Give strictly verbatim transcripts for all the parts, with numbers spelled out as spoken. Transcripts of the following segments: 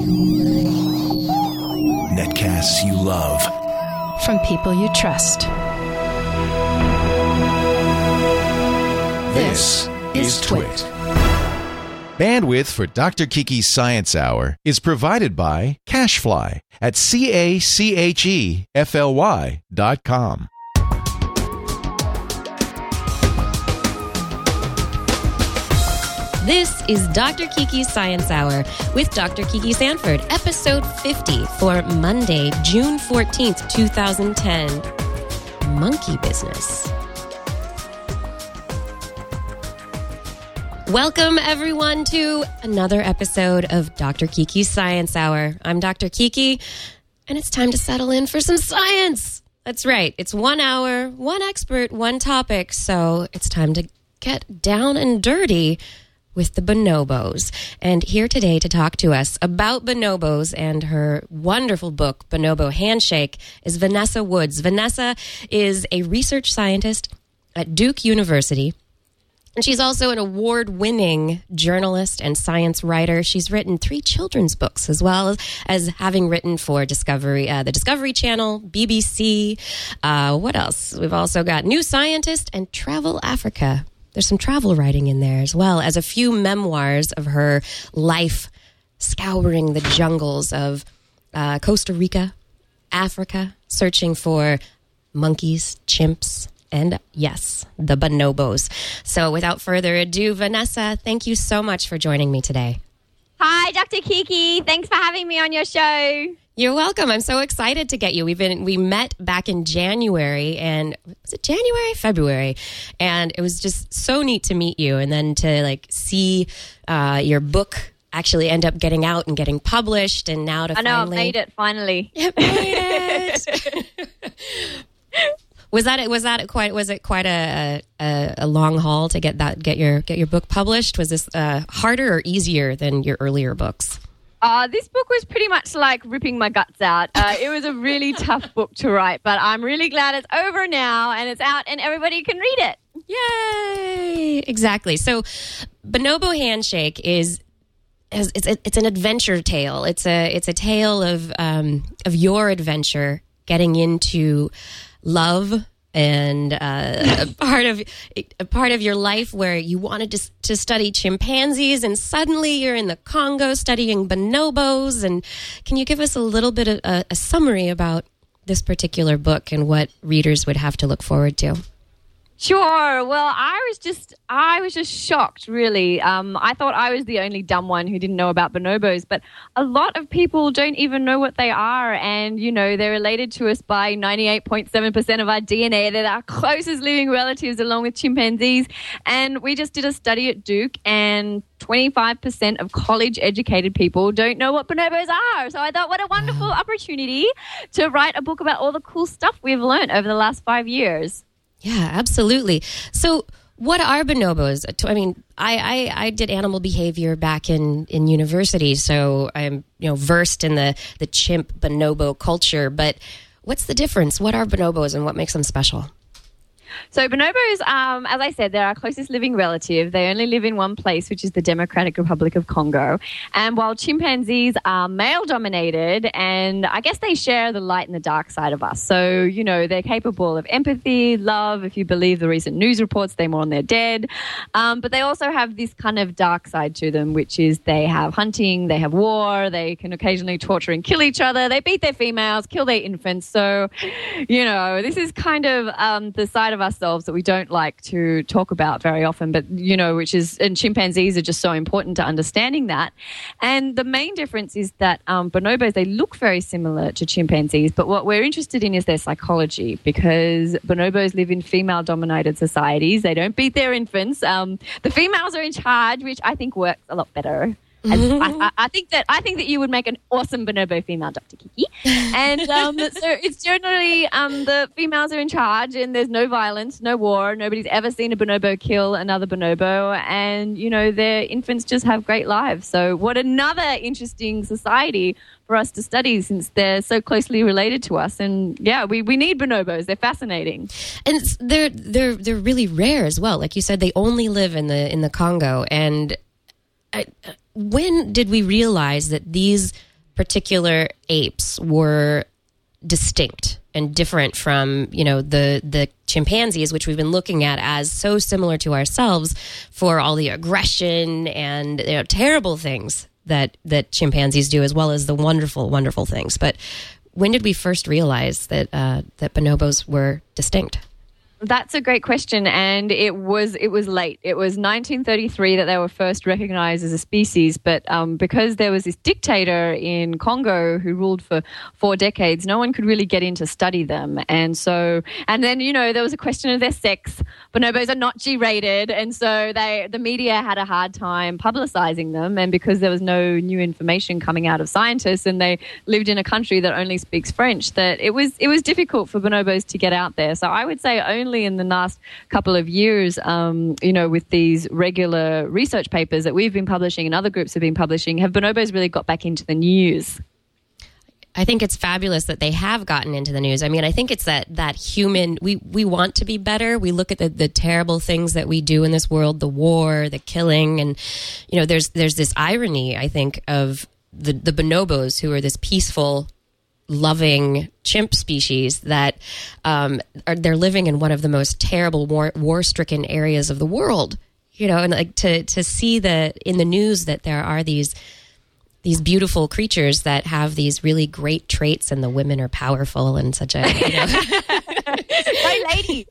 Netcasts you love. From people you trust. This is Twit. Bandwidth for Doctor Kiki's Science Hour is provided by CacheFly at C A C H E F L Y dot com. This is Doctor Kiki's Science Hour with Doctor Kiki Sanford, episode fifty for Monday, June fourteenth, twenty ten. Monkey business. Welcome, everyone, to another episode of Doctor Kiki's Science Hour. I'm Doctor Kiki, and it's time to settle in for some science. That's right. It's one hour, one expert, one topic, so it's time to get down and dirty with the bonobos. And here today to talk to us about bonobos and her wonderful book, Bonobo Handshake, is Vanessa Woods. Vanessa is a research scientist at Duke University, and she's also an award-winning journalist and science writer. She's written three children's books, as well as, as having written for Discovery, uh, the Discovery Channel, B B C. Uh, what else? We've also got New Scientist and Travel Africa. There's some travel writing in there, as well as a few memoirs of her life scouring the jungles of uh, Costa Rica, Africa, searching for monkeys, chimps, and yes, the bonobos. So without further ado, Vanessa, thank you so much for joining me today. Hi, Doctor Kiki. Thanks for having me on your show. You're welcome. I'm so excited to get you. We've been we met back in January, and was it January, February, and it was just so neat to meet you, and then to like see uh, your book actually end up getting out and getting published, and now to I know finally I made it finally. You made it. Was that was that quite was it quite a, a a long haul to get that get your get your book published? Was this uh, harder or easier than your earlier books? Uh, this book was pretty much like ripping my guts out. Uh, it was a really tough book to write, but I'm really glad it's over now and it's out and everybody can read it. Yay! Exactly. So, Bonobo Handshake is it's it's an adventure tale. It's a it's a tale of um, of your adventure getting into love. And uh, a part of a part of your life where you wanted to, to study chimpanzees, and suddenly you're in the Congo studying bonobos. And can you give us a little bit of a, a summary about this particular book and what readers would have to look forward to? Sure. Well, I was just I was just shocked, really. Um, I thought I was the only dumb one who didn't know about bonobos, but a lot of people don't even know what they are. And, you know, they're related to us by ninety-eight point seven percent of our D N A. They're our closest living relatives along with chimpanzees. And we just did a study at Duke, and twenty-five percent of college-educated people don't know what bonobos are. So I thought, what a wonderful opportunity to write a book about all the cool stuff we've learned over the last five years. Yeah, absolutely. So what are bonobos? I mean, I, I, I did animal behavior back in, in university, so I'm you know versed in the, the chimp bonobo culture. But what's the difference? What are bonobos and what makes them special? So bonobos, um, as I said, they're our closest living relative. They only live in one place, which is the Democratic Republic of Congo. And while chimpanzees are male-dominated, and I guess they share the light and the dark side of us. So, you know, they're capable of empathy, love. If you believe the recent news reports, they mourn their dead. Um, but they also have this kind of dark side to them, which is they have hunting, they have war, they can occasionally torture and kill each other. They beat their females, kill their infants. So, you know, this is kind of um, the side of ourselves that we don't like to talk about very often, but, you know, which is, and chimpanzees are just so important to understanding that. And the main difference is that um, bonobos, they look very similar to chimpanzees, but what we're interested in is their psychology, because bonobos live in female-dominated societies. They don't beat their infants. Um, the females are in charge, which I think works a lot better. I, I, I think that I think that you would make an awesome bonobo female, Doctor Kiki. And um, so it's generally um, the females are in charge, and there's no violence, no war. Nobody's ever seen a bonobo kill another bonobo, and you know their infants just have great lives. So what another interesting society for us to study, since they're so closely related to us. And yeah, we, we need bonobos. They're fascinating, and they're they're they're really rare as well. Like you said, they only live in the in the Congo. And I, when did we realize that these particular apes were distinct and different from, you know, the the chimpanzees, which we've been looking at as so similar to ourselves for all the aggression and, you know, terrible things that that chimpanzees do, as well as the wonderful, wonderful things. But when did we first realize that uh, that bonobos were distinct? That's a great question, and it was it was late. It was nineteen thirty-three that they were first recognized as a species, but um, because there was this dictator in Congo who ruled for four decades, no one could really get in to study them. And so, and then, you know, there was a question of their sex. Bonobos are not G-rated, and so they the media had a hard time publicizing them, and because there was no new information coming out of scientists, and they lived in a country that only speaks French, that it was it was difficult for bonobos to get out there. So I would say only in the last couple of years, um, you know, with these regular research papers that we've been publishing and other groups have been publishing, have bonobos really got back into the news. I think it's fabulous that they have gotten into the news. I mean, I think it's that that human, we, we want to be better. We look at the, the terrible things that we do in this world, the war, the killing, and, you know, there's there's this irony, I think, of the, the bonobos, who are this peaceful, loving chimp species that um, are they're living in one of the most terrible war, war-stricken areas of the world, you know, and like to to see that in the news that there are these these beautiful creatures that have these really great traits, and the women are powerful and such a, you know. Hey, lady.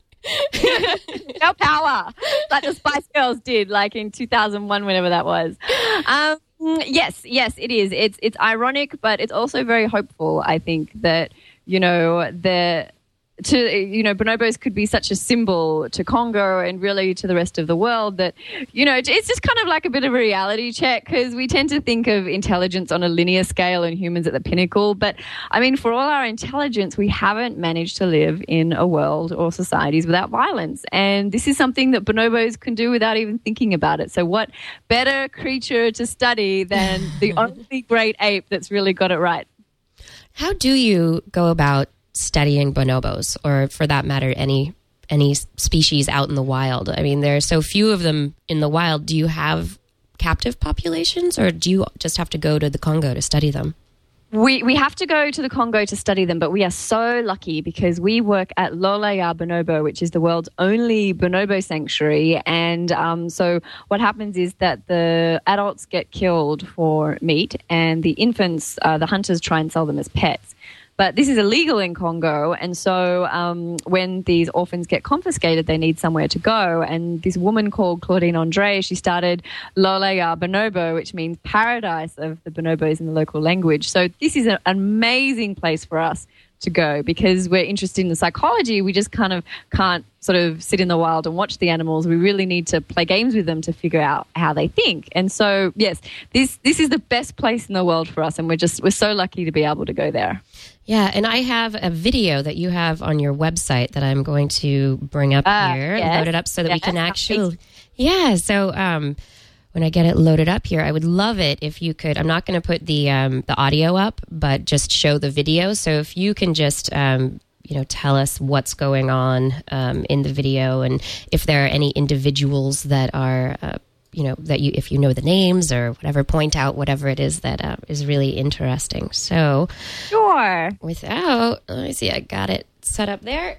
No power, like the Spice Girls did, like in two thousand one, whenever that was. Um, yes, yes, it is. It's it's ironic, but it's also very hopeful. I think that, you know, the to you know bonobos could be such a symbol to Congo and really to the rest of the world that, you know, it's just kind of like a bit of a reality check, because we tend to think of intelligence on a linear scale and humans at the pinnacle. But I mean, for all our intelligence, we haven't managed to live in a world or societies without violence, and this is something that bonobos can do without even thinking about it. So what better creature to study than the only great ape that's really got it right? How do you go about studying bonobos, or for that matter, any any species out in the wild? I mean, there are so few of them in the wild. Do you have captive populations, or do you just have to go to the Congo to study them? We we have to go to the Congo to study them, but we are so lucky because we work at Lolaya Bonobo, which is the world's only bonobo sanctuary. And um, so what happens is that the adults get killed for meat, and the infants, uh, the hunters try and sell them as pets. But this is illegal in Congo, and so um, when these orphans get confiscated, they need somewhere to go. And this woman called Claudine Andre, she started Lolaya Bonobo, which means paradise of the bonobos in the local language. So this is an amazing place for us to go because we're interested in the psychology. We just kind of can't sort of sit in the wild and watch the animals. We really need to play games with them to figure out how they think. And so, yes, this this is the best place in the world for us, and we're just we're so lucky to be able to go there. Yeah, and I have a video that you have on your website that I'm going to bring up uh, here, yes. load it up so that yes. we can actually... Yeah, so um, when I get it loaded up here, I would love it if you could... I'm not going to put the um, the audio up, but just show the video. So if you can just... Um, you know, tell us what's going on um, in the video, and if there are any individuals that are... Uh, you know, that you, if you know the names or whatever, point out whatever it is that uh, is really interesting. So, sure. Without, let me see, I got it set up there.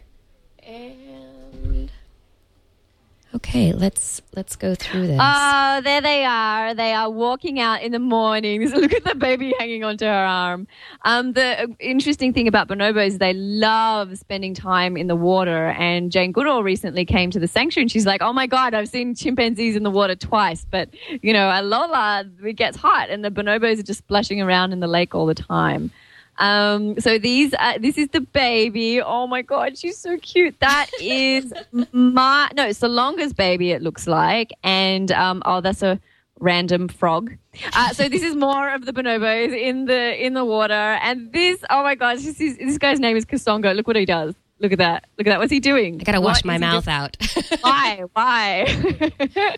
And okay, let's let's go through this. Oh, there they are. They are walking out in the mornings. Look at the baby hanging onto her arm. Um, the interesting thing about bonobos is they love spending time in the water. And Jane Goodall recently came to the sanctuary and she's like, oh my God, I've seen chimpanzees in the water twice. But, you know, at Lola, it gets hot and the bonobos are just splashing around in the lake all the time. Um, so these, uh, this is the baby. Oh my God, she's so cute. That is my, no, it's the longest baby it looks like. And, um, oh, that's a random frog. Uh, so this is more of the bonobos in the, in the water. And this, oh my gosh, this is, this guy's name is Kasongo. Look what he does. Look at that. Look at that. What's he doing? I gotta wash what my mouth out. Why? Why?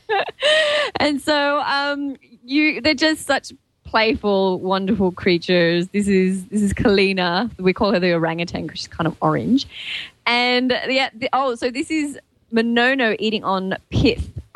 And so, um, you, they're just such playful, wonderful creatures. This is this is Kalina. We call her the orangutan because she's kind of orange. And yeah, the, oh, so this is Monono eating on pith.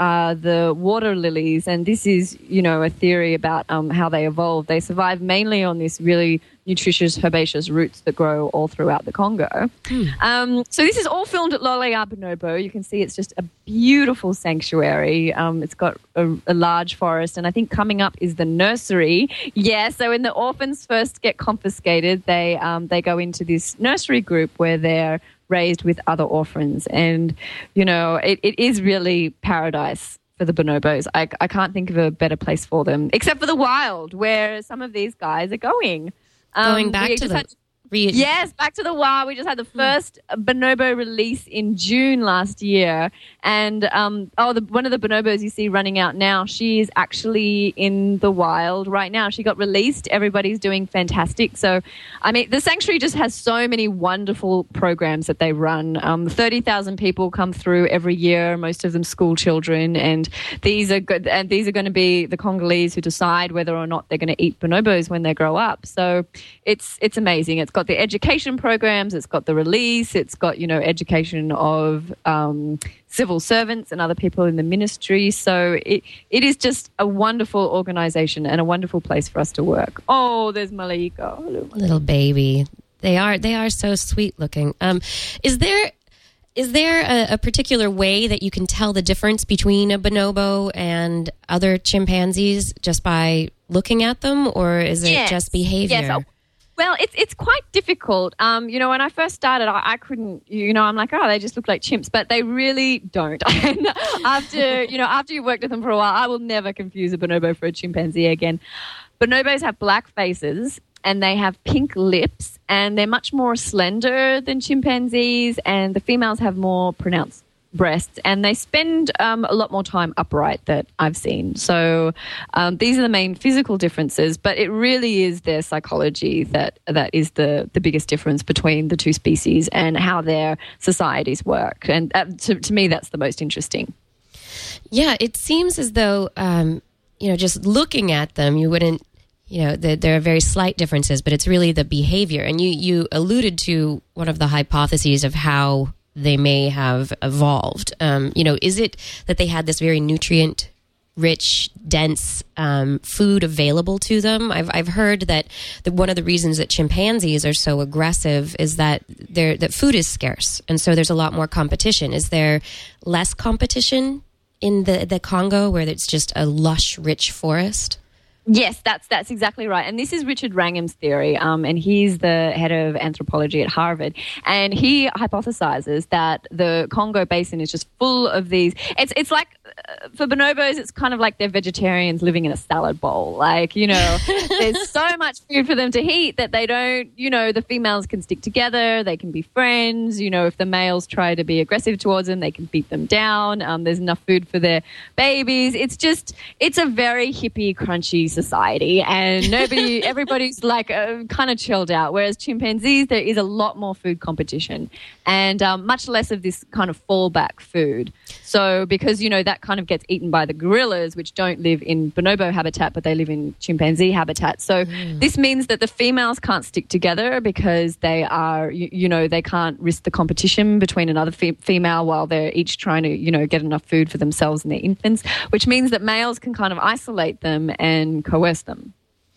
are the water lilies, and this is, you know, a theory about um, how they evolved. They survive mainly on this really nutritious herbaceous roots that grow all throughout the Congo. Hmm. Um, so this is all filmed at Lolea Bonobo. You can see it's just a beautiful sanctuary. Um, it's got a, a large forest, and I think coming up is the nursery. Yeah, so when the orphans first get confiscated, they um, they go into this nursery group where they're raised with other orphans, and you know it, it is really paradise for the bonobos. I, I can't think of a better place for them, except for the wild, where some of these guys are going. Um, going back to the had, re- yes, back to the wild. We just had the first hmm. bonobo release in June last year, and um, oh, the, one of the bonobos you see running out now, she is actually in the wild right now. She got released. Everybody's doing fantastic. So, I mean, the sanctuary just has so many wonderful programs that they run. Um, Thirty thousand people come through every year, most of them school children, and these are good. And these are going to be the Congolese who decide whether or not they're going to eat bonobos when they grow up. So, it's it's amazing. It's got the education programs. It's got the release. It's got, you know, education of um, civil servants and other people in the ministry. So it it is just a wonderful organization and a wonderful place for us to work. Oh, there's Malaika. Hello, Malaika. Little baby. They are they are so sweet looking. Um, is there is there a, a particular way that you can tell the difference between a bonobo and other chimpanzees just by looking at them, or is it yes. just behavior? Yes. Well, it's it's quite difficult. Um, you know, when I first started, I, I couldn't, you know, I'm like, oh, they just look like chimps, but they really don't. And after, you know, after you worked with them for a while, I will never confuse a bonobo for a chimpanzee again. Bonobos have black faces and they have pink lips, and they're much more slender than chimpanzees, and the females have more pronounced breasts, and they spend um, a lot more time upright that I've seen. So um, these are the main physical differences, but it really is their psychology that that is the, the biggest difference between the two species and how their societies work. And uh, to, to me, that's the most interesting. Yeah, it seems as though, um, you know, just looking at them, you wouldn't, you know, the, there are very slight differences, but it's really the behavior. And you, you alluded to one of the hypotheses of how they may have evolved. Um, you know, is it that they had this very nutrient-rich, dense um, food available to them? I've I've heard that the, one of the reasons that chimpanzees are so aggressive is that they're, that food is scarce, and so there's a lot more competition. Is there less competition in the, the Congo, where it's just a lush, rich forest? Yes, that's that's exactly right. And this is Richard Wrangham's theory, um, and he's the head of anthropology at Harvard. And he hypothesizes that the Congo Basin is just full of these. It's it's like, uh, for bonobos, it's kind of like they're vegetarians living in a salad bowl. Like, you know, there's so much food for them to eat that they don't, you know, the females can stick together, they can be friends. You know, if the males try to be aggressive towards them, they can beat them down. Um, there's enough food for their babies. It's just, it's a very hippie, crunchy society, and nobody, everybody's like uh, kind of chilled out. Whereas chimpanzees, there is a lot more food competition and um, much less of this kind of fallback food. So because, you know, that kind of gets eaten by the gorillas, which don't live in bonobo habitat, but they live in chimpanzee habitat. So mm. this means that the females can't stick together because they are, you, you know, they can't risk the competition between another fe- female while they're each trying to, you know, get enough food for themselves and their infants, which means that males can kind of isolate them and coerce them.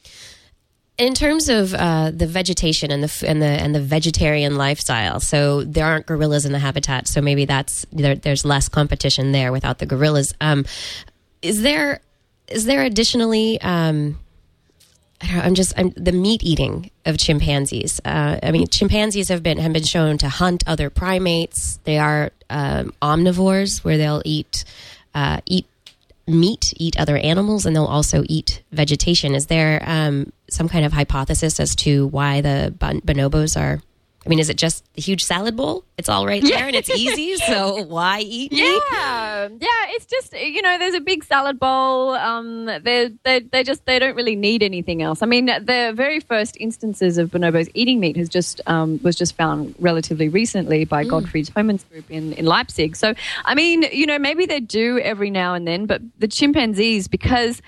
In terms of uh, the vegetation and the and the and the vegetarian lifestyle, so there aren't gorillas in the habitat, so maybe that's there, there's less competition there without the gorillas. Um, is there is there additionally? Um, I don't know, I'm just I'm, the meat eating of chimpanzees. Uh, I mean, chimpanzees have been have been shown to hunt other primates. They are um, omnivores, where they'll eat uh, eat. meat, eat other animals, and they'll also eat vegetation. Is there um, some kind of hypothesis as to why the bon- bonobos are, I mean, is it just a huge salad bowl? It's all right there and it's easy, so why eat meat? Yeah, yeah, it's just, you know, there's a big salad bowl. Um, they they they just, they don't really need anything else. I mean, the very first instances of bonobos eating meat has just um, was just found relatively recently by mm. Gottfried's Homans group in, in Leipzig. So, I mean, you know, maybe they do every now and then, but the chimpanzees, because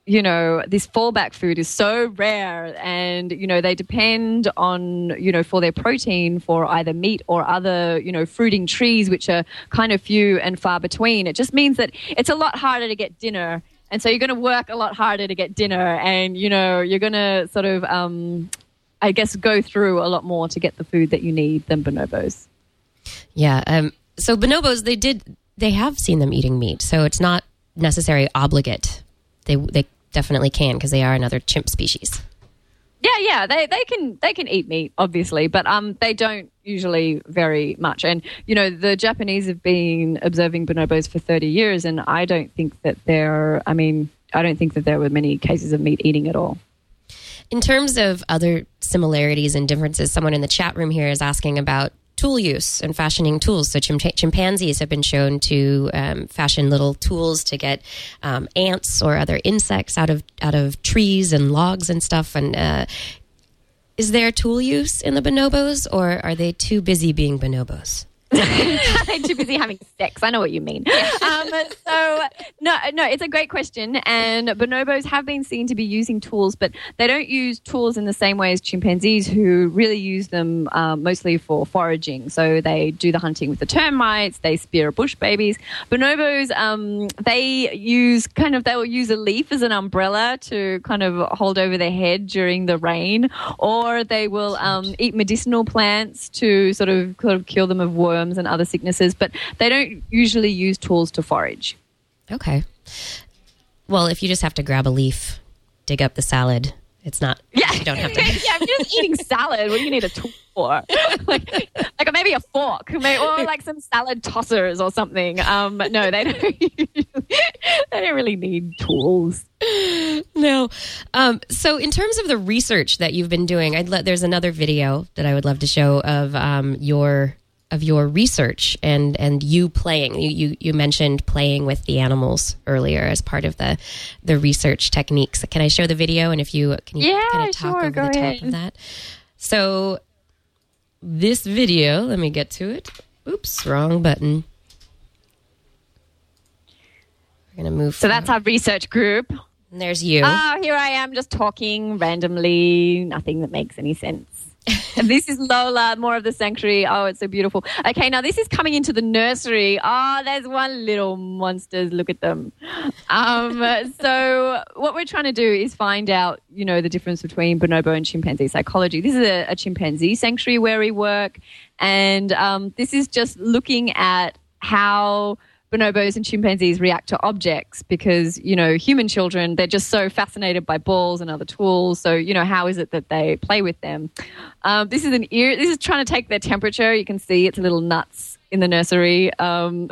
you know, this fallback food is so rare, and, you know, they depend on, you know, for their protein for either meat or other, you know, fruiting trees, which are kind of few and far between. It just means that it's a lot harder to get dinner. And so you're going to work a lot harder to get dinner, and, you know, you're going to sort of, um, I guess, go through a lot more to get the food that you need than bonobos. Yeah. Um, so bonobos, they did, they have seen them eating meat, so it's not necessarily obligate. They, they, definitely can, because they are another chimp species. Yeah, yeah, they they can they can eat meat, obviously, but um, they don't usually very much. And you know, the Japanese have been observing bonobos for thirty years, and I don't think that there. I mean, I don't think that there were many cases of meat eating at all. In terms of other similarities and differences, someone in the chat room here is asking about tool use and fashioning tools. So chimp- chimpanzees have been shown to um, fashion little tools to get um, ants or other insects out of out of trees and logs and stuff. And uh, is there tool use in the bonobos, or are they too busy being bonobos? They're too busy having sex. I know what you mean. Um, so, no, no, it's a great question. And bonobos have been seen to be using tools, but they don't use tools in the same way as chimpanzees, who really use them um, mostly for foraging. So they do the hunting with the termites, they spear bush babies. Bonobos, um, they use kind of, they'll use a leaf as an umbrella to kind of hold over their head during the rain, or they will um, eat medicinal plants to sort of, sort of cure them of worms and other sicknesses, but they don't usually use tools to forage. Okay. Well, if you just have to grab a leaf, dig up the salad, it's not, yeah. you don't have to. Yeah, if you're just eating salad, what do you need a tool for? like, like maybe a fork, maybe, or like some salad tossers or something. Um, no, they don't. They don't really need tools. No. Um, so in terms of the research that you've been doing, I'd let, there's another video that I would love to show of um, your of your research and, and you playing. You, you you mentioned playing with the animals earlier as part of the the research techniques. Can I show the video? And if you can you yeah, kind of talk sure, over go the top ahead. of that? So this video, let me get to it. Oops, wrong button. We're gonna move. So that's our research group. And there's you. Oh, here I am just talking randomly, nothing that makes any sense. And this is Lola, more of the sanctuary. Oh, it's so beautiful. Okay, now this is coming into the nursery. Oh, there's one little monsters. Look at them. Um, so what we're trying to do is find out, you know, the difference between bonobo and chimpanzee psychology. This is a, a chimpanzee sanctuary where we work. And um, this is just looking at how bonobos and chimpanzees react to objects, because, you know, human children, they're just so fascinated by balls and other tools. So, you know, how is it that they play with them? Um, this is an ear. This is trying to take their temperature. You can see it's a little nuts in the nursery. Um,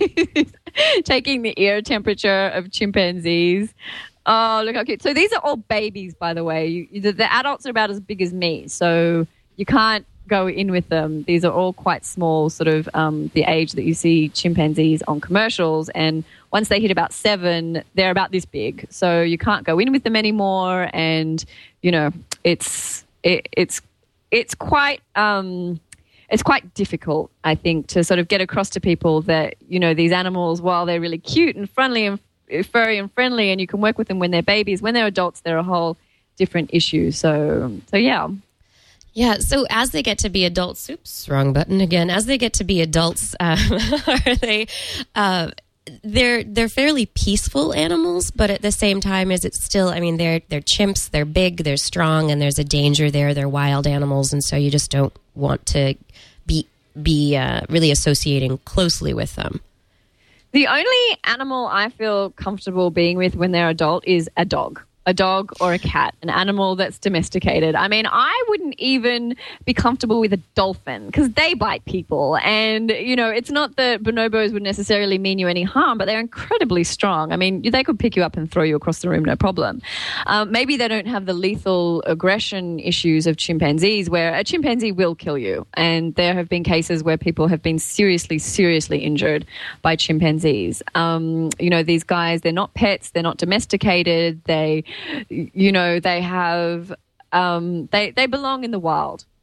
taking the ear temperature of chimpanzees. Oh, look how cute. So these are all babies, by the way. You, the, the adults are about as big as me. So you can't go in with them. These are all quite small, sort of um, the age that you see chimpanzees on commercials. And once they hit about seven, they're about this big. So you can't go in with them anymore. And, you know, it's it, it's it's quite um, it's quite difficult, I think, to sort of get across to people that, you know, these animals, while they're really cute and friendly and furry and friendly, and you can work with them when they're babies, when they're adults, they're a whole different issue. So, so yeah. Yeah, so as they get to be adults, oops, wrong button again. As they get to be adults, uh, are they? Uh, they're they're fairly peaceful animals, but at the same time, is it still? I mean, they're they're chimps. They're big. They're strong, and there's a danger there. They're wild animals, and so you just don't want to be be uh, really associating closely with them. The only animal I feel comfortable being with when they're adult is a dog. A dog or a cat, an animal that's domesticated. I mean, I wouldn't even be comfortable with a dolphin because they bite people. And, you know, it's not that bonobos would necessarily mean you any harm, but they're incredibly strong. I mean, they could pick you up and throw you across the room, no problem. Um, maybe they don't have the lethal aggression issues of chimpanzees, where a chimpanzee will kill you. And there have been cases where people have been seriously, seriously injured by chimpanzees. Um, you know, these guys, they're not pets, they're not domesticated, they... You know, they have, um, they, they belong in the wild.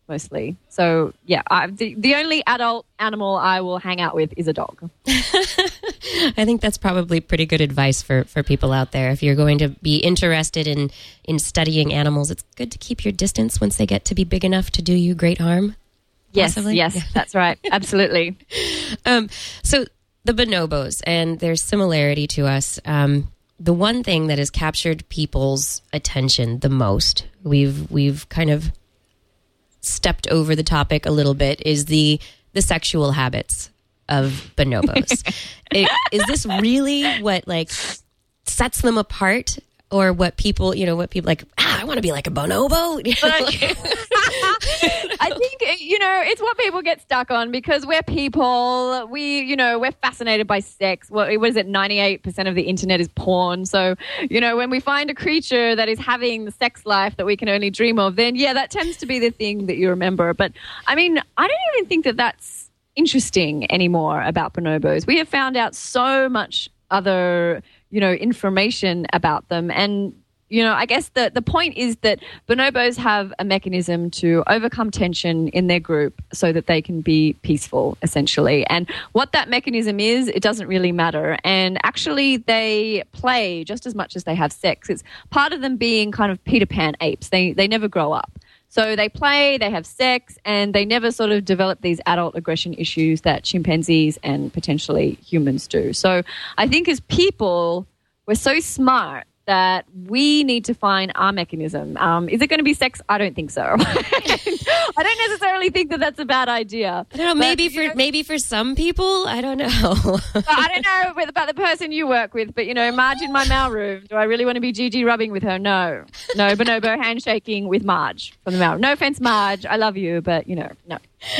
mostly. So, yeah, I, the, the only adult animal I will hang out with is a dog. I think that's probably pretty good advice for, for people out there. If you're going to be interested in, in studying animals, it's good to keep your distance once they get to be big enough to do you great harm. Yes, possibly. yes, Yeah. that's right. Absolutely. Um, so the bonobos and their similarity to us, um, the one thing that has captured people's attention the most, we've we've kind of stepped over the topic a little bit, is the the sexual habits of bonobos. it, is this really what like sets them apart, or what people, you know, what people like? Ah, I want to be like a bonobo. I think, you know, it's what people get stuck on because we're people. We, you know, we're fascinated by sex. What, what is it? ninety-eight percent of the internet is porn. So, you know, when we find a creature that is having the sex life that we can only dream of, then, yeah, that tends to be the thing that you remember. But, I mean, I don't even think that that's interesting anymore about bonobos. We have found out so much other, you know, information about them. And, you know, I guess the, the point is that bonobos have a mechanism to overcome tension in their group so that they can be peaceful, essentially. And what that mechanism is, it doesn't really matter. And actually, they play just as much as they have sex. It's part of them being kind of Peter Pan apes. They, they never grow up. So they play, they have sex, and they never sort of develop these adult aggression issues that chimpanzees and potentially humans do. So I think as people, we're so smart that we need to find our mechanism. Um, is it going to be sex? I don't think so. I don't necessarily think that that's a bad idea. I don't know, maybe but, for know, maybe for some people, I don't know. I don't know about the person you work with, but, you know, Marge in my mailroom, do I really want to be Gigi rubbing with her? No. No bonobo handshaking with Marge from the mailroom. No offense, Marge. I love you, but, you know, no.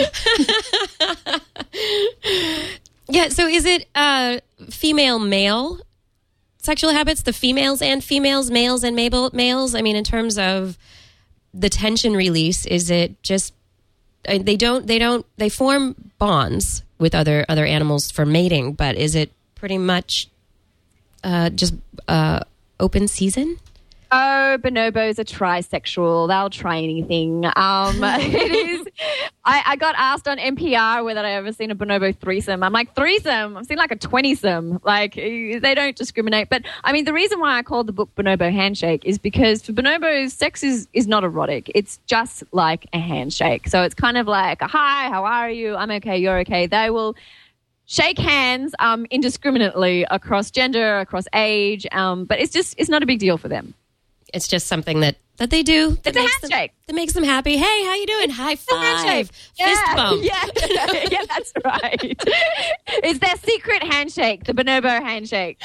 Yeah, so is it uh, female-male sexual habits, the females and females, males and males? I mean, in terms of the tension release, is it just they don't they don't they form bonds with other other animals for mating, but is it pretty much uh, just uh, open season? Oh, bonobos are trisexual. They'll try anything. Um, it is. I, I got asked on N P R whether I ever seen a bonobo threesome. I'm like, threesome? I've seen like a twenty-some. Like, they don't discriminate. But, I mean, the reason why I called the book Bonobo Handshake is because for bonobos, sex is, is not erotic. It's just like a handshake. So it's kind of like, a, hi, how are you? I'm okay, you're okay. They will shake hands um, indiscriminately across gender, across age. Um, but it's just, it's not a big deal for them. It's just something that, that they do. That it's a handshake. Them, that makes them happy. Hey, how you doing? High five. Yeah. Fist bump. Yeah. Yeah, that's right. It's their secret handshake, the bonobo handshake.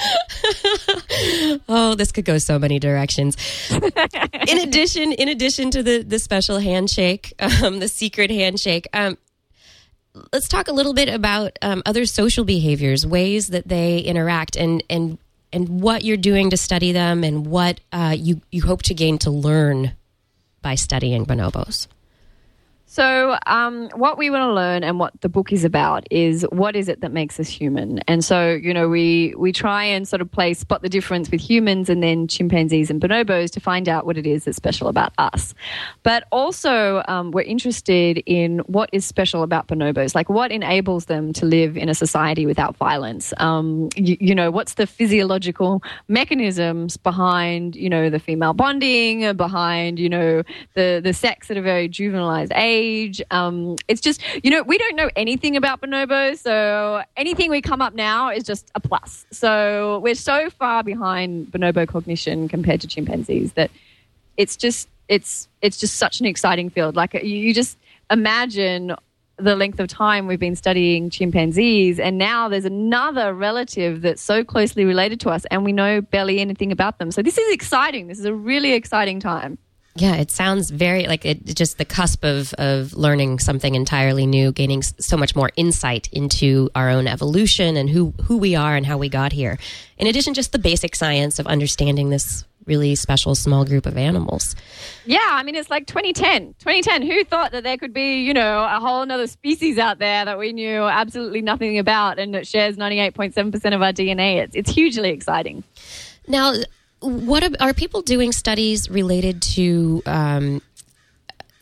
Oh, this could go so many directions. In addition, in addition to the, the special handshake, um, the secret handshake, um, let's talk a little bit about um, other social behaviors, ways that they interact, and and and what you're doing to study them, and what uh, you, you hope to gain to learn by studying bonobos. So um, what we want to learn and what the book is about is what is it that makes us human. And so, you know, we, we try and sort of play spot the difference with humans and then chimpanzees and bonobos to find out what it is that's special about us. But also um, we're interested in what is special about bonobos, like what enables them to live in a society without violence. Um, you, you know, what's the physiological mechanisms behind, you know, the female bonding, behind, you know, the, the sex at a very juvenilized age. Um, it's just, you know, we don't know anything about bonobos, so anything we come up now is just a plus. So we're so far behind bonobo cognition compared to chimpanzees that it's just, it's, it's just such an exciting field. Like you, you just imagine the length of time we've been studying chimpanzees, and now there's another relative that's so closely related to us, and we know barely anything about them. So this is exciting. This is a really exciting time. Yeah, it sounds very like it, just the cusp of, of learning something entirely new, gaining so much more insight into our own evolution and who, who we are and how we got here. In addition, just the basic science of understanding this really special small group of animals. Yeah, I mean, it's like twenty ten. twenty ten, who thought that there could be, you know, a whole other species out there that we knew absolutely nothing about and that shares ninety-eight point seven percent of our D N A? It's, it's hugely exciting. Now, what are people doing studies related to um,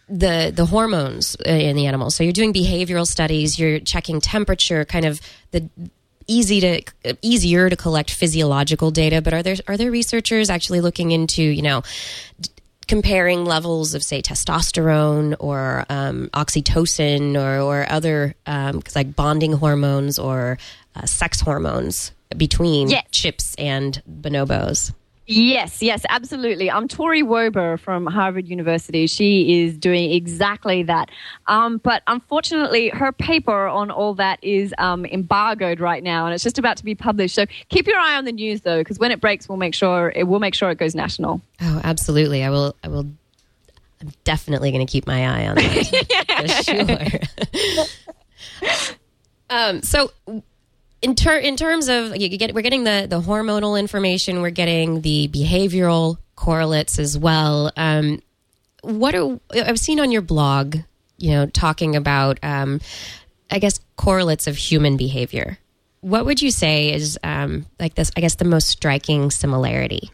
the the hormones in the animals. So you're doing behavioral studies, you're checking temperature, kind of the easy to easier to collect physiological data. But are there are there researchers actually looking into, you know, d- comparing levels of, say, testosterone or um, oxytocin or, or other um, like bonding hormones or uh, sex hormones between yes. chips and bonobos? Yes, yes, absolutely. I'm Tori Wober from Harvard University. She is doing exactly that. Um, but unfortunately, her paper on all that is um, embargoed right now, and it's just about to be published. So keep your eye on the news, though, because when it breaks, we'll make sure it will make sure it goes national. Oh, absolutely. I will. I will. I'm definitely going to keep my eye on that for sure. um. So. In, ter- in terms of, you get, we're getting the, the hormonal information, we're getting the behavioral correlates as well. Um, what are, I've seen on your blog, you know, talking about, um, I guess, correlates of human behavior. What would you say is um, like this, I guess, the most striking similarity?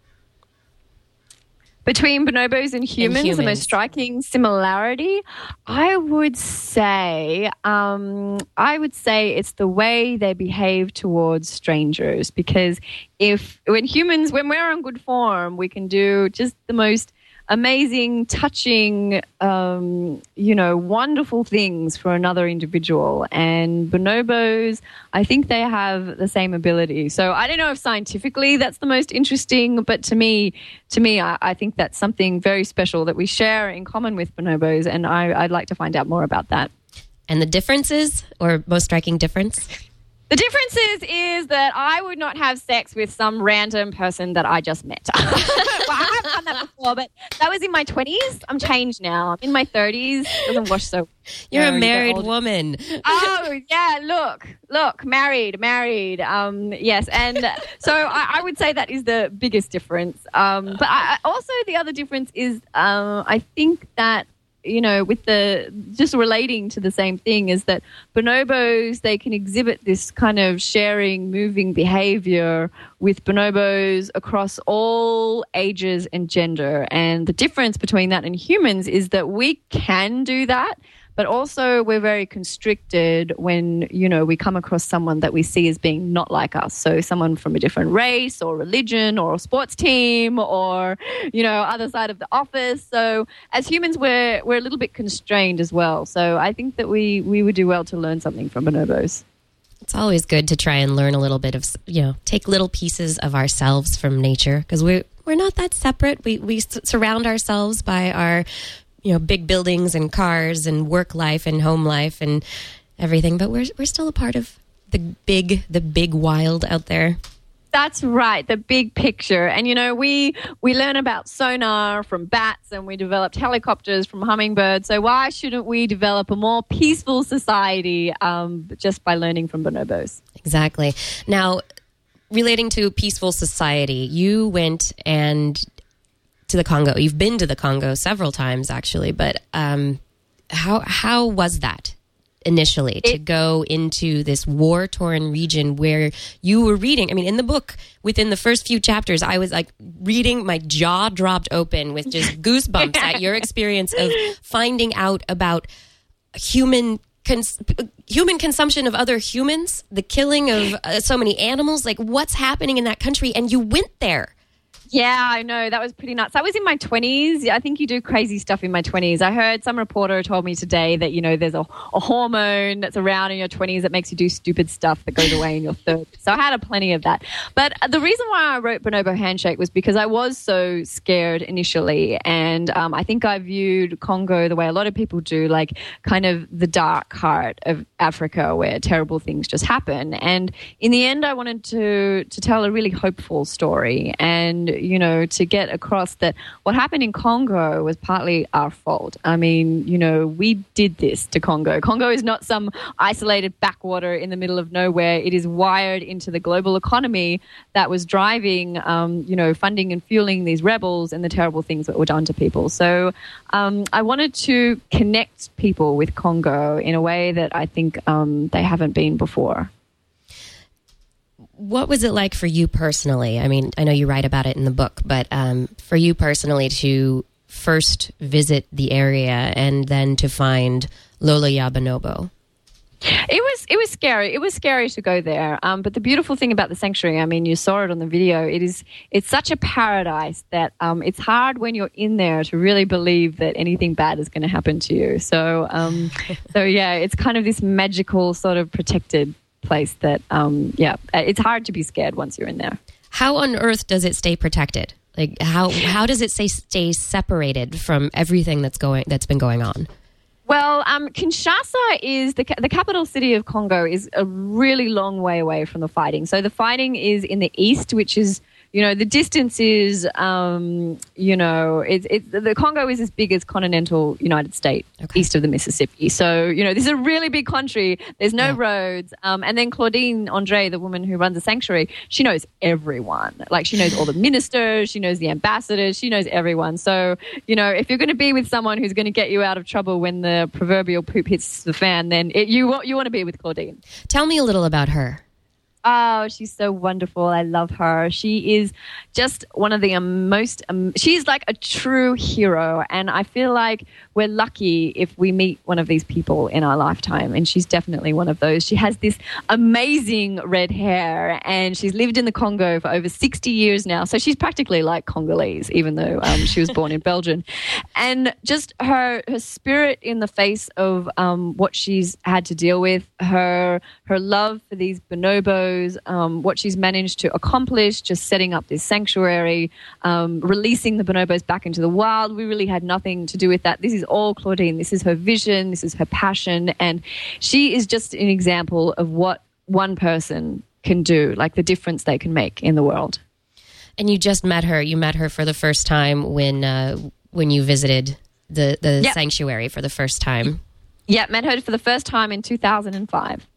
Between bonobos and humans, and humans, the most striking similarity, I would say, um, I would say it's the way they behave towards strangers. Because if when humans, when we're on good form, we can do just the most amazing, touching, um, you know, wonderful things for another individual. And bonobos, I think they have the same ability. So I don't know if scientifically that's the most interesting, but to me, to me, I, I think that's something very special that we share in common with bonobos. And I, I'd like to find out more about that. And the differences, or most striking difference? The difference is, is that I would not have sex with some random person that I just met. Well, I have done that before, but that was in my twenties. I'm changed now. I'm in my thirties. Doesn't wash so. You're you know, a married you woman. Oh, yeah. Look, look, married, married. Um, yes. And so I, I would say that is the biggest difference. Um, but I, also the other difference is um, I think that, you know, with the, just relating to the same thing is that bonobos, they can exhibit this kind of sharing, moving behavior with bonobos across all ages and gender. And the difference between that and humans is that we can do that, but also we're very constricted when, you know, we come across someone that we see as being not like us. So someone from a different race or religion or a sports team or, you know, other side of the office. So as humans, we're we're a little bit constrained as well. So I think that we, we would do well to learn something from bonobos. It's always good to try and learn a little bit of, you know, take little pieces of ourselves from nature, because we're, we're not that separate. We, we surround ourselves by our, you know, big buildings and cars and work life and home life and everything, but we're we're still a part of the big the big wild out there. That's right, the big picture. And you know, we we learn about sonar from bats, and we developed helicopters from hummingbirds. So why shouldn't we develop a more peaceful society um, just by learning from bonobos? Exactly. Now, relating to peaceful society, you went and to the Congo. You've been to the Congo several times, actually, but um, how how was that initially to it, go into this war-torn region where you were reading? I mean, in the book, within the first few chapters, I was like reading, my jaw dropped open with just goosebumps at your experience of finding out about human Cons- human consumption of other humans, the killing of uh, so many animals, like what's happening in that country, and you went there. Yeah, I know. That was pretty nuts. I was in my twenties. I think you do crazy stuff in my twenties. I heard some reporter told me today that, you know, there's a, a hormone that's around in your twenties that makes you do stupid stuff that goes away in your thirties. So I had a plenty of that. But the reason why I wrote Bonobo Handshake was because I was so scared initially. And um, I think I viewed Congo the way a lot of people do, like kind of the dark heart of Africa where terrible things just happen. And in the end, I wanted to, to tell a really hopeful story and, you know, to get across that what happened in Congo was partly our fault. I mean, you know, we did this to Congo. Congo is not some isolated backwater in the middle of nowhere. It is wired into the global economy that was driving, um, you know, funding and fueling these rebels and the terrible things that were done to people. So um, I wanted to connect people with Congo in a way that I think um, they haven't been before. What was it like for you personally? I mean, I know you write about it in the book, but um, for you personally to first visit the area and then to find Lolaya Bonobo? It was it was scary. It was scary to go there. Um, but the beautiful thing about the sanctuary, I mean, you saw it on the video. It is it's such a paradise that um, it's hard when you're in there to really believe that anything bad is going to happen to you. So um, so yeah, it's kind of this magical sort of protected place that um, yeah, it's hard to be scared once you're in there. How on earth does it stay protected? Like how how does it stay stay separated from everything that's going that's been going on? Well, um, Kinshasa is the the capital city of Congo is a really long way away from the fighting. So the fighting is in the east, which is, you know, the distance is, um, you know, it's it, the Congo is as big as continental United States, okay. east of the Mississippi. So, you know, this is a really big country. There's no yeah. roads. Um, and then Claudine Andre, the woman who runs the sanctuary, she knows everyone. Like, she knows all the ministers. She knows the ambassadors. She knows everyone. So, you know, if you're going to be with someone who's going to get you out of trouble when the proverbial poop hits the fan, then it, you, want, you want to be with Claudine. Tell me a little about her. Oh, she's so wonderful. I love her. She is just one of the um, most, um, she's like a true hero. And I feel like we're lucky if we meet one of these people in our lifetime. And she's definitely one of those. She has this amazing red hair and she's lived in the Congo for over sixty years now. So she's practically like Congolese, even though um, she was born in Belgium. And just her, her spirit in the face of um, what she's had to deal with, her, her love for these bonobos, Um, what she's managed to accomplish, just setting up this sanctuary, um, releasing the bonobos back into the wild. We really had nothing to do with that. This is all Claudine. This is her vision. This is her passion. And she is just an example of what one person can do, like the difference they can make in the world. And you just met her. You met her for the first time when uh, when you visited the, the yep. sanctuary for the first time. Yeah, met her for the first time in two thousand five.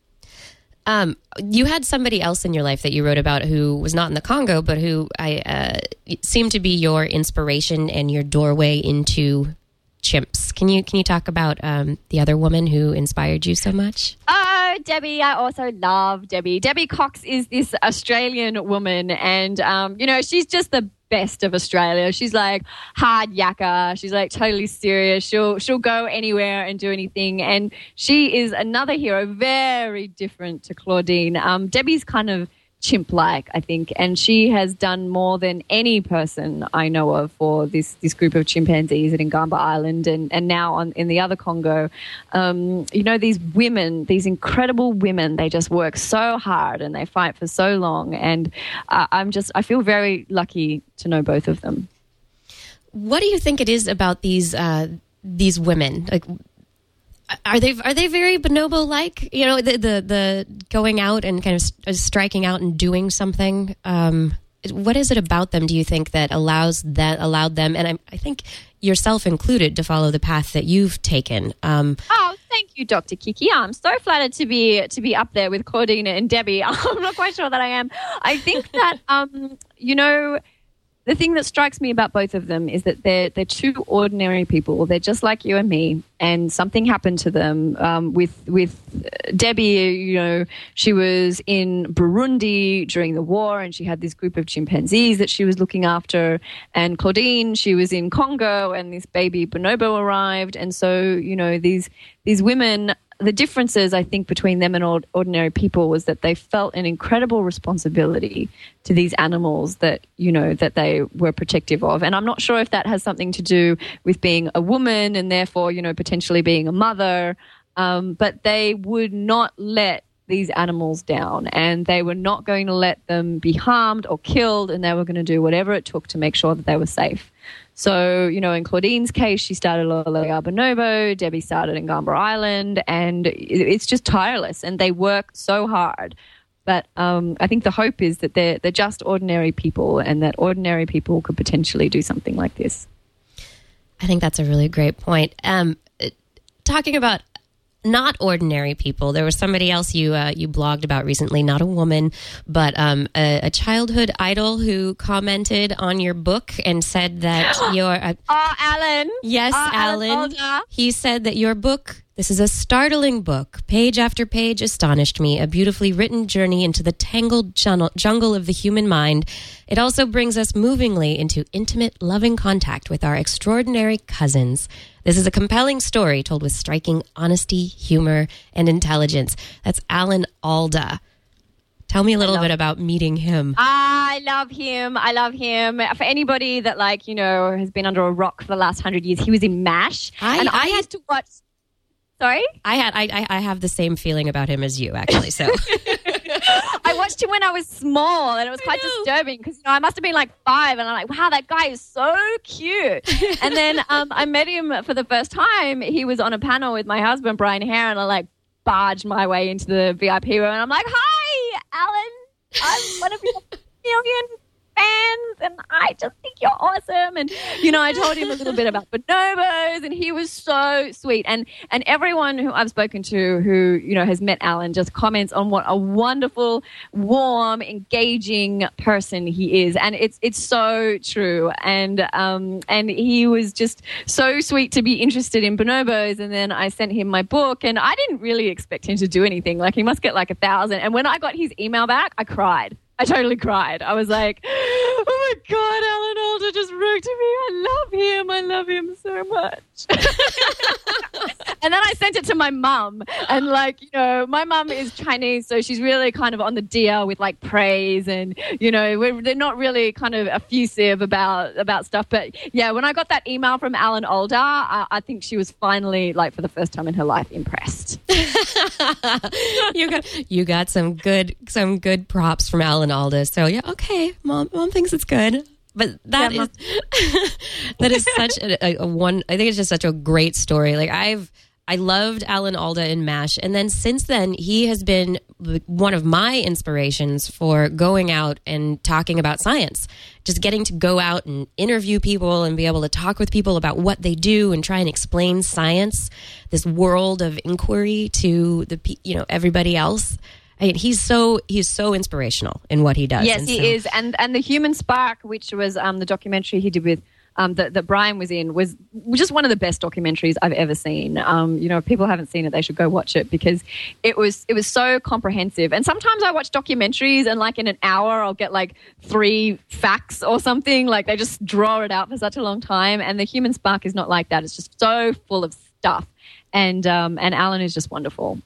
Um, you had somebody else in your life that you wrote about who was not in the Congo, but who I uh, seemed to be your inspiration and your doorway into chimps. Can you can you talk about um, the other woman who inspired you so much? Oh, Debbie. I also love Debbie. Debbie Cox is this Australian woman, and um, you know, she's just the best of Australia. She's like hard yakka. She's like totally serious. She'll she'll go anywhere and do anything. And she is another hero, very different to Claudine. Um, Debbie's kind of chimp-like, I think, and she has done more than any person I know of for this this group of chimpanzees at Ngamba Island and, and now on in the other Congo. Um, you know, these women, these incredible women, they just work so hard and they fight for so long. And uh, I'm just, I feel very lucky to know both of them. What do you think it is about these uh, these women? Like, Are they are they very bonobo-like? You know, the the, the going out and kind of st- striking out and doing something. Um, what is it about them, do you think, that allows that allowed them, and I, I think yourself included, to follow the path that you've taken? Um, oh, thank you, Doctor Kiki. I'm so flattered to be to be up there with Claudine and Debbie. I'm not quite sure that I am. I think that um, you know. The thing that strikes me about both of them is that they're they're two ordinary people. They're just like you and me, and something happened to them. Um, with with Debbie, you know, she was in Burundi during the war, and she had this group of chimpanzees that she was looking after. And Claudine, she was in Congo, and this baby bonobo arrived. And so, you know, these these women. The differences, I think, between them and ordinary people was that they felt an incredible responsibility to these animals that, you know, that they were protective of. And I'm not sure if that has something to do with being a woman and therefore, you know, potentially being a mother. Um, but they would not let these animals down, and they were not going to let them be harmed or killed, and they were going to do whatever it took to make sure that they were safe. So, you know, in Claudine's case, she started Lolaya Bonobo, Debbie started in Ngamba Island, and it's just tireless, and they work so hard. But um, I think the hope is that they're, they're just ordinary people, and that ordinary people could potentially do something like this. I think that's a really great point. Um, talking about not ordinary people, there was somebody else you uh, you blogged about recently, not a woman, but um, a, a childhood idol who commented on your book and said that your... Uh, oh, Alan. Yes, oh, Alan. Alan He said that your book, This is a startling book. Page after page astonished me, a beautifully written journey into the tangled jungle of the human mind. It also brings us movingly into intimate, loving contact with our extraordinary cousins. This is a compelling story told with striking honesty, humor, and intelligence. That's Alan Alda. Tell me a little bit about meeting him. I love him. I love him. For anybody that, like, you know, has been under a rock for the last hundred years, he was in MASH. I, and I, I had to watch... Sorry? I had I I have the same feeling about him as you, actually. So I watched him when I was small, and it was quite disturbing because, you know, I must have been like five, and I'm like, wow, that guy is so cute. And then um, I met him for the first time. He was on a panel with my husband, Brian Hare, and I like barged my way into the V I P room, and I'm like, hi, Alan. I'm one of your million fans, and I just think you're awesome. And, you know, I told him a little bit about bonobos, and he was so sweet. And and everyone who I've spoken to who, you know, has met Alan just comments on what a wonderful, warm, engaging person he is. And it's it's so true. And um and he was just so sweet to be interested in bonobos. And then I sent him my book, and I didn't really expect him to do anything. Like, he must get like a thousand. And when I got his email back, I cried. I totally cried. I was like, oh my God, Alan Alda just wrote to me. I love him. I love him so much. And then I sent it to my mum. And, like, you know, my mum is Chinese, so she's really kind of on the deal with, like, praise. And, you know, we're, they're not really kind of effusive about, about stuff. But, yeah, when I got that email from Alan Alda, I, I think she was finally, like, for the first time in her life, impressed. you got you got some good some good props from Alan Alda. So yeah, okay, mom, mom thinks it's good. But that yeah, is that is such a, a, a one. I think it's just such a great story. Like I've I loved Alan Alda in MASH, and then since then he has been one of my inspirations for going out and talking about science. Just getting to go out and interview people and be able to talk with people about what they do and try and explain science, this world of inquiry to the you know everybody else. I mean, he's so he's so inspirational in what he does. Yes, and he so, is. And and the Human Spark, which was um, the documentary he did with um, that that Brian was in, was just one of the best documentaries I've ever seen. Um, you know, if people haven't seen it, they should go watch it because it was it was so comprehensive. And sometimes I watch documentaries and like in an hour I'll get like three facts or something. Like they just draw it out for such a long time. And the Human Spark is not like that. It's just so full of stuff. And um, and Alan is just wonderful.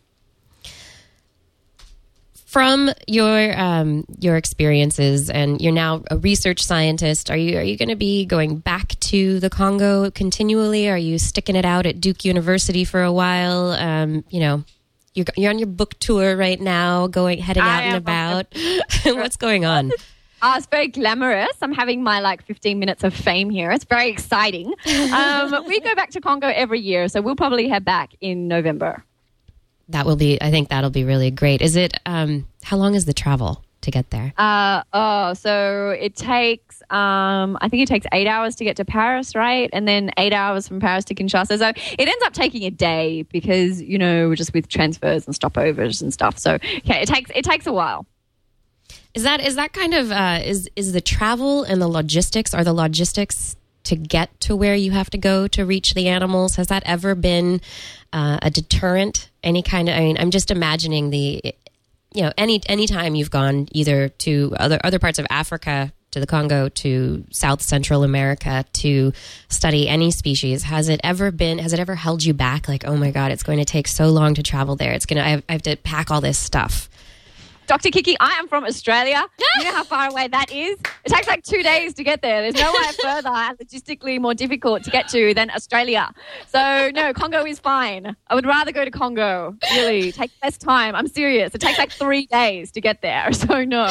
From your um, your experiences, and you're now a research scientist, are you are you going to be going back to the Congo continually? Are you sticking it out at Duke University for a while? Um, you know, you're you're on your book tour right now, going heading out and about. What's going on? Oh, it's very glamorous. I'm having my like fifteen minutes of fame here. It's very exciting. Um, we go back to Congo every year, so we'll probably head back in November. That will be, I think that'll be really great. Is it, um, how long is the travel to get there? Uh, oh, so it takes, um, I think it takes eight hours to get to Paris, right? And then eight hours from Paris to Kinshasa. So it ends up taking a day because, you know, just with transfers and stopovers and stuff. So, okay, it takes, it takes a while. Is that, is that kind of, uh, is, is the travel and the logistics, are the logistics to get to where you have to go to reach the animals? Has that ever been uh, a deterrent? Any kind of, I mean, I'm just imagining the, you know, any any time you've gone either to other other parts of Africa, to the Congo, to South Central America to study any species, has it ever been, has it ever held you back? Like, oh my God, it's going to take so long to travel there. It's going to, I have, I have to pack all this stuff. Doctor Kiki, I am from Australia. You know how far away that is? It takes like two days to get there. There's nowhere further and logistically more difficult to get to than Australia. So, no, Congo is fine. I would rather go to Congo, really. Take less time. I'm serious. It takes like three days to get there. So, no.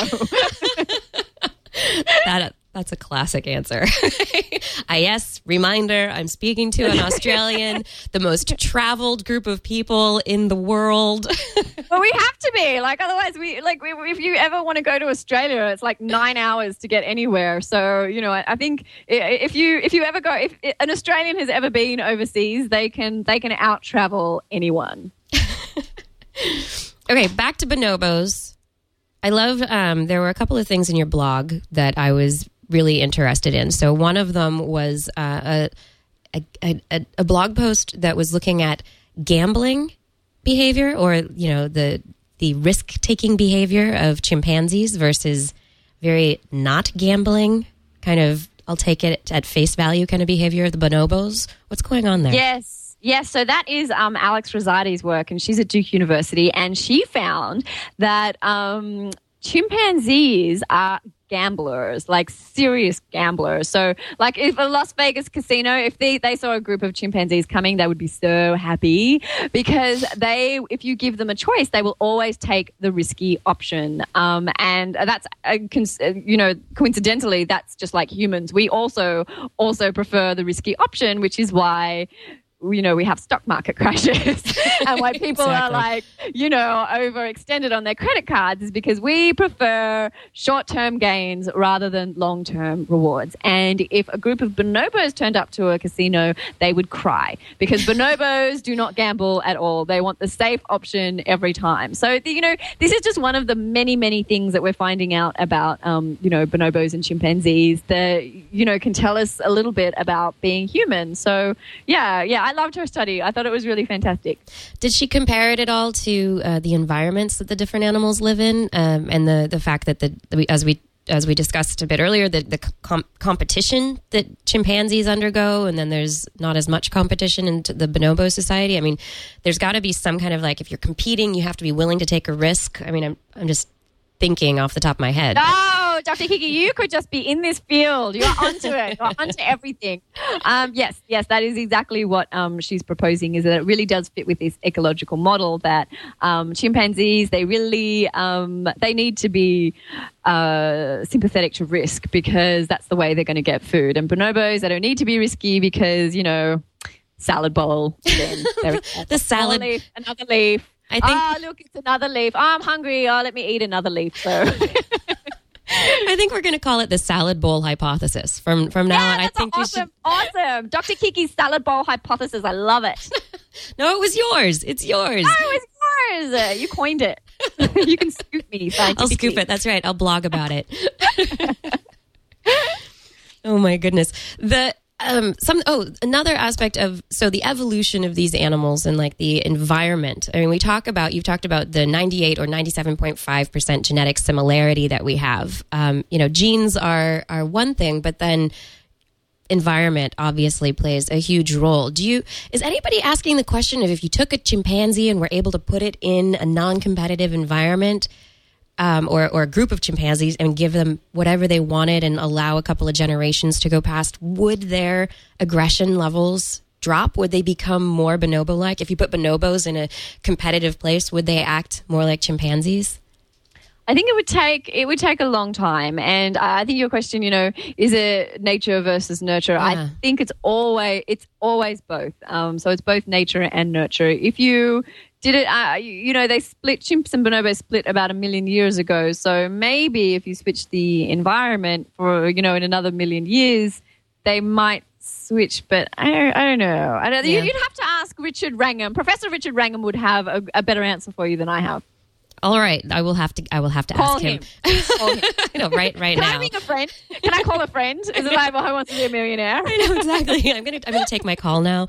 that That's a classic answer. I, yes, reminder, I'm speaking to an Australian, the most traveled group of people in the world. Well, we have to be. Like, otherwise, we like we, if you ever want to go to Australia, it's like nine hours to get anywhere. So, you know, I, I think if you if you ever go, if an Australian has ever been overseas, they can they can out travel anyone. Okay, back to bonobos. I love. Um, there were a couple of things in your blog that I was really interested in. So one of them was uh, a, a, a, a blog post that was looking at gambling behavior, or, you know, the the risk-taking behavior of chimpanzees versus very not gambling, kind of, I'll take it at face value kind of behavior of the bonobos? What's going on there? Yes. Yes, so that is um, Alex Rosati's work, and she's at Duke University, and she found that um, chimpanzees are gamblers, like serious gamblers. So like if a Las Vegas casino, if they, they saw a group of chimpanzees coming, they would be so happy because they, if you give them a choice, they will always take the risky option. Um, and that's, uh, cons- you know, coincidentally, that's just like humans. We also, also prefer the risky option, which is why, you know, we have stock market crashes and why people exactly. are like, you know, overextended on their credit cards is because we prefer short-term gains rather than long-term rewards. And if a group of bonobos turned up to a casino, they would cry because bonobos do not gamble at all. They want the safe option every time. So, you know, this is just one of the many, many things that we're finding out about, um, you know, bonobos and chimpanzees that, you know, can tell us a little bit about being human. So, yeah, yeah, I I loved her study. I thought it was really fantastic. Did she compare it at all to uh, the environments that the different animals live in, um, and the, the fact that the, the as we as we discussed a bit earlier, the, the com- competition that chimpanzees undergo, and then there's not as much competition in the bonobo society? I mean, there's got to be some kind of like, if you're competing, you have to be willing to take a risk. I mean, I'm I'm just thinking off the top of my head. No, Doctor Kiki, you could just be in this field. You're onto it. You're onto everything. Um, yes, yes, that is exactly what um, she's proposing, is that it really does fit with this ecological model that um, chimpanzees, they really, um, they need to be uh, sympathetic to risk because that's the way they're going to get food. And bonobos, they don't need to be risky because, you know, salad bowl. Then the salad. Another leaf, another leaf. I think, oh, look, it's another leaf. Oh, I'm hungry. Oh, let me eat another leaf. So I think we're going to call it the salad bowl hypothesis from from now yeah, on. I that's think awesome. you should. Awesome. Doctor Kiki's salad bowl hypothesis. I love it. No, it was yours. It's yours. No, it was yours. You coined it. You can scoop me. I'll scoop it. That's right. I'll blog about it. Oh my goodness. The Um, some oh another aspect of so the evolution of these animals and like the environment. I mean, we talk about you've talked about the ninety-eight or ninety-seven point five percent genetic similarity that we have. Um, you know, genes are are one thing, but then environment obviously plays a huge role. Do you is anybody asking the question of if you took a chimpanzee and were able to put it in a non-competitive environment? Um, or, or a group of chimpanzees and give them whatever they wanted and allow a couple of generations to go past, would their aggression levels drop? Would they become more bonobo-like? If you put bonobos in a competitive place, would they act more like chimpanzees? I think it would take it would take a long time, and I think your question, you know, is it nature versus nurture? Yeah. I think it's always it's always both. Um, so it's both nature and nurture. If you did it, uh, you, you know, they split, chimps and bonobos split about a million years ago. So maybe if you switch the environment for, you know, in another million years, they might switch. But I don't, I don't know. I don't, yeah. You'd have to ask Richard Wrangham. Professor Richard Wrangham would have a, a better answer for you than I have. All right, I will have to. I will have to call ask him. him. Call him. I know, right, right Can now. Can I ring a friend? Can I call a friend? Is it like, well, who wants to be a millionaire? I know exactly. I'm gonna. I'm gonna take my call now.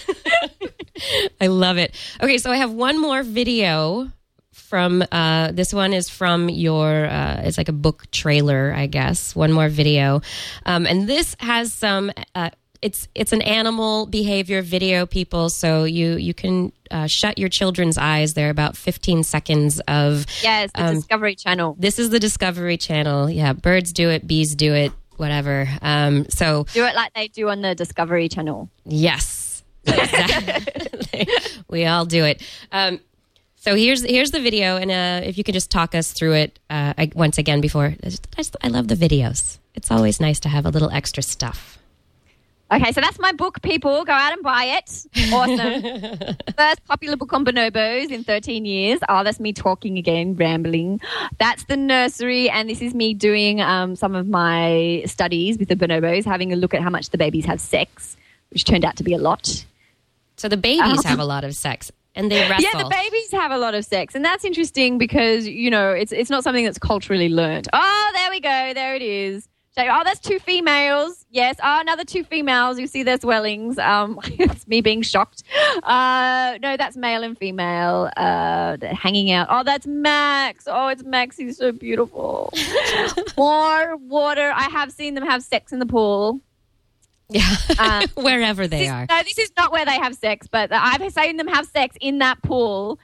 I love it. Okay, so I have one more video from. Uh, this one is from your. Uh, it's like a book trailer, I guess. One more video, um, and this has some. Uh, It's it's an animal behavior video, people. So you you can uh, shut your children's eyes. There are about fifteen seconds of yes, the um, Discovery Channel. This is the Discovery Channel. Yeah, birds do it, bees do it, whatever. Um, so do it like they do on the Discovery Channel. Yes, exactly. We all do it. Um, so here's here's the video, and uh, if you could just talk us through it uh, I, once again before. I, just, I love the videos. It's always nice to have a little extra stuff. Okay, so that's my book, people. Go out and buy it. Awesome. First popular book on bonobos in thirteen years. Oh, that's me talking again, rambling. That's the nursery, and this is me doing um, some of my studies with the bonobos, having a look at how much the babies have sex, which turned out to be a lot. So the babies um, have a lot of sex, and they wrestle. Yeah, the babies have a lot of sex, and that's interesting because, you know, it's it's not something that's culturally learnt. Oh, there we go. There it is. Oh, that's two females. Yes. Oh, another two females. You see their swellings. Um, it's me being shocked. Uh, no, that's male and female uh, hanging out. Oh, that's Max. Oh, it's Max. He's so beautiful. More water. I have seen them have sex in the pool. Yeah, uh, wherever they this, are. No, this is not where they have sex, but I've seen them have sex in that pool.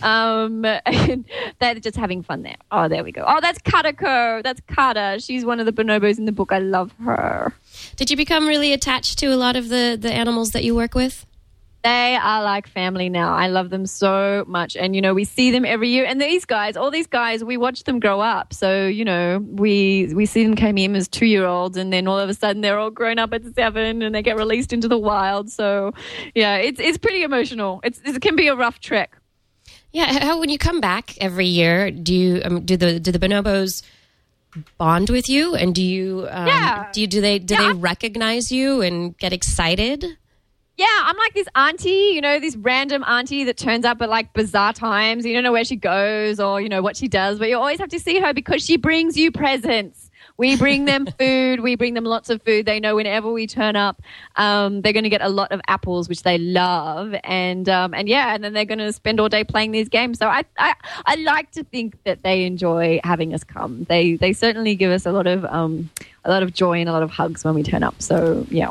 Um, and they're just having fun there. Oh, there we go. Oh, that's Katako. That's Kata. She's one of the bonobos in the book. I love her. Did you become really attached to a lot of the, the animals that you work with? They are like family now. I love them so much. And, you know, we see them every year. And these guys, all these guys, we watch them grow up. So, you know, we we see them come in as two-year-olds and then all of a sudden they're all grown up at seven and they get released into the wild. So, yeah, it's it's pretty emotional. It's, it can be a rough trek. Yeah. How, when you come back every year, do you um, do the do the bonobos bond with you? And do you um, yeah. do you do they do yeah, they I- recognize you and get excited? Yeah, I'm like this auntie, you know, this random auntie that turns up at like bizarre times. You don't know where she goes or, you know, what she does, but you always have to see her because she brings you presents. We bring them food. We bring them lots of food. They know whenever we turn up, um, they're going to get a lot of apples, which they love. And, um, and yeah, and then they're going to spend all day playing these games. So I, I, I like to think that they enjoy having us come. They, they certainly give us a lot of, um, a lot of joy and a lot of hugs when we turn up. So, yeah.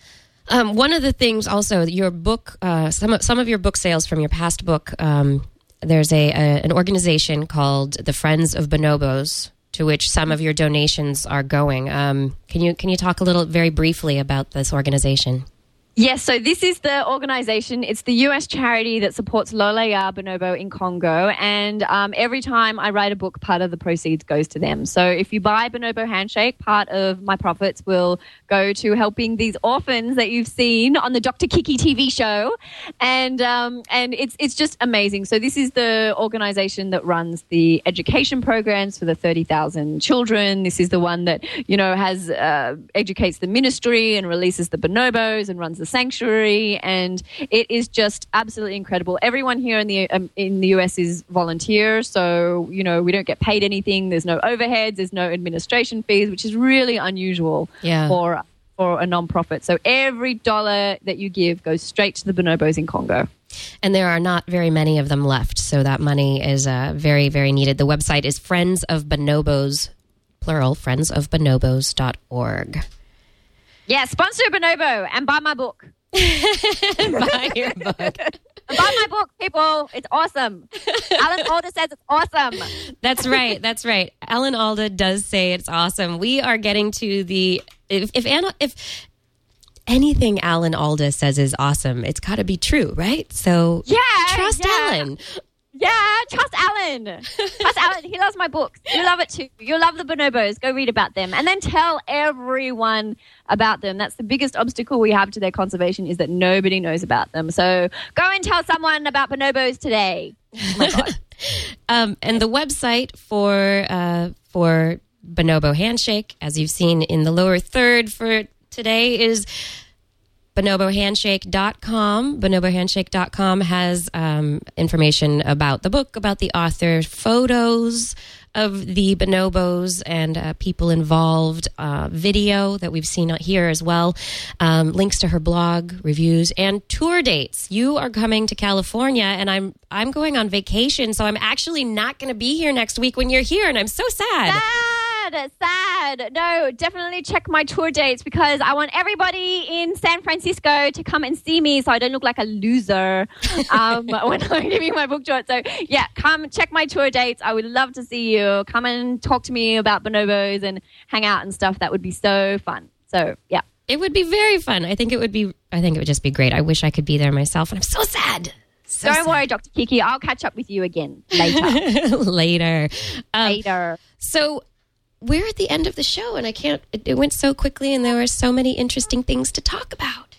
Um, one of the things also, your book, uh, some, of, some of your book sales from your past book, um, there's a, a an organization called the Friends of Bonobos, to which some of your donations are going. Um, can you can you talk a little, very briefly, about this organization? Yes, so this is the organization. It's the U S charity that supports Lolaya bonobo in Congo. And um, every time I write a book, part of the proceeds goes to them. So if you buy Bonobo Handshake, part of my profits will go to helping these orphans that you've seen on the Doctor Kiki T V show. And um, and it's it's just amazing. So this is the organization that runs the education programs for the thirty thousand children. This is the one that, you know, has uh, educates the ministry and releases the bonobos and runs the sanctuary, and it is just absolutely incredible. Everyone here in the um, in the U S is volunteer, so you know we don't get paid anything. There's no overheads, there's no administration fees, which is really unusual Yeah. for for a non-profit. So every dollar that you give goes straight to the bonobos in Congo. And there are not very many of them left, so that money is uh, very, very needed. The website is Friends of Bonobos, plural, friends of bonobos dot org. Yeah, sponsor Bonobo and buy my book. Buy your book. Buy my book, people. It's awesome. Alan Alda says it's awesome. That's right. That's right. Alan Alda does say it's awesome. We are getting to the if if Anna if anything Alan Alda says is awesome, it's got to be true, right? So Yeah, trust yeah. Alan. Yeah, trust Alan. Trust Alan. He loves my books. You love it too. You love the bonobos. Go read about them. And then tell everyone about them. That's the biggest obstacle we have to their conservation, is that nobody knows about them. So go and tell someone about bonobos today. Oh my God. Um, and the website for uh, for Bonobo Handshake, as you've seen in the lower third for today, is bonobo handshake dot com. bonobo handshake dot com has um, information about the book, about the author, photos of the bonobos and uh, people involved, uh, video that we've seen here as well, um, links to her blog, reviews, and tour dates. You are coming to California, and I'm I'm going on vacation, so I'm actually not going to be here next week when you're here, and I'm so sad. Sad, sad. No, definitely check my tour dates, because I want everybody in San Francisco to come and see me so I don't look like a loser um, when I'm giving my book tour. So, yeah, come check my tour dates. I would love to see you. Come and talk to me about bonobos and hang out and stuff. That would be so fun. So, yeah. It would be very fun. I think it would be, I think it would just be great. I wish I could be there myself, and I'm so sad. So Don't sad. worry, Doctor Kiki. I'll catch up with you again later. Later. Um, later. So we're at the end of the show, and I can't, it, it went so quickly, and there were so many interesting things to talk about.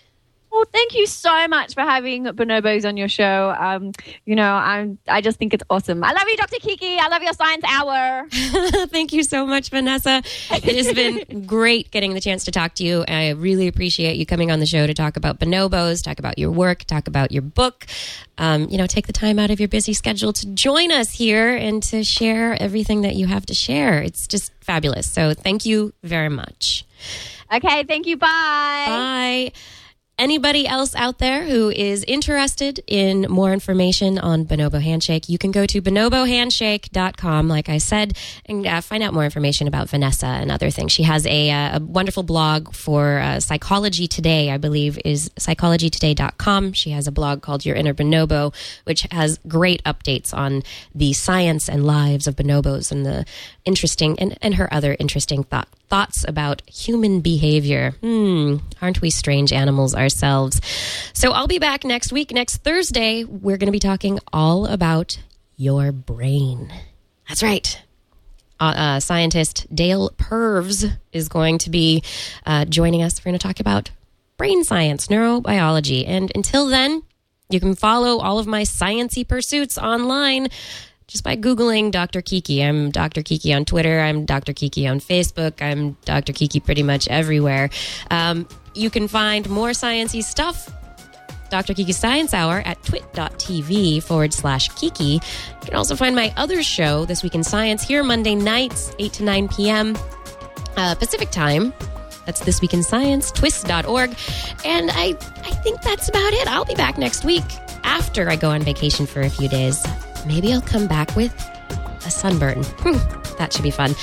Well, thank you so much for having bonobos on your show. Um, you know, I'm, I just think it's awesome. I love you, Doctor Kiki. I love your science hour. Thank you so much, Vanessa. It has been great getting the chance to talk to you. I really appreciate you coming on the show to talk about bonobos, talk about your work, talk about your book. Um, you know, take the time out of your busy schedule to join us here and to share everything that you have to share. It's just fabulous. So thank you very much. Okay, thank you. Bye. Bye. Anybody else out there who is interested in more information on Bonobo Handshake, you can go to bonobo handshake dot com, like I said, and uh, find out more information about Vanessa and other things. She has a, uh, a wonderful blog for uh, Psychology Today, I believe, is psychology today dot com. She has a blog called Your Inner Bonobo, which has great updates on the science and lives of bonobos and the interesting, and, and her other interesting thought, thoughts about human behavior. Hmm, aren't we strange animals ourselves? So I'll be back next week. Next Thursday, we're going to be talking all about your brain. That's right. Uh, uh, scientist Dale Purves is going to be uh, joining us. We're going to talk about brain science, neurobiology. And until then, you can follow all of my science-y pursuits online just by Googling Doctor Kiki. I'm Doctor Kiki on Twitter. I'm Doctor Kiki on Facebook. I'm Doctor Kiki pretty much everywhere. Um, you can find more science-y stuff, Doctor Kiki Science Hour, at twit.tv forward slash Kiki. You can also find my other show, This Week in Science, here Monday nights, eight to nine p.m. Uh, Pacific time. That's This Week in Science, twist dot org. And I, I think that's about it. I'll be back next week after I go on vacation for a few days. Maybe I'll come back with a sunburn. Hmm, that should be fun.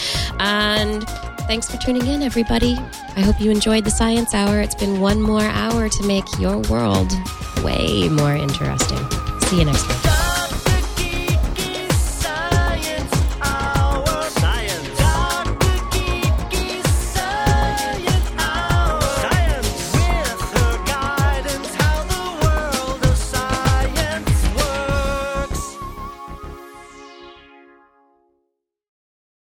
And thanks for tuning in, everybody. I hope you enjoyed the Science Hour. It's been one more hour to make your world way more interesting. See you next week.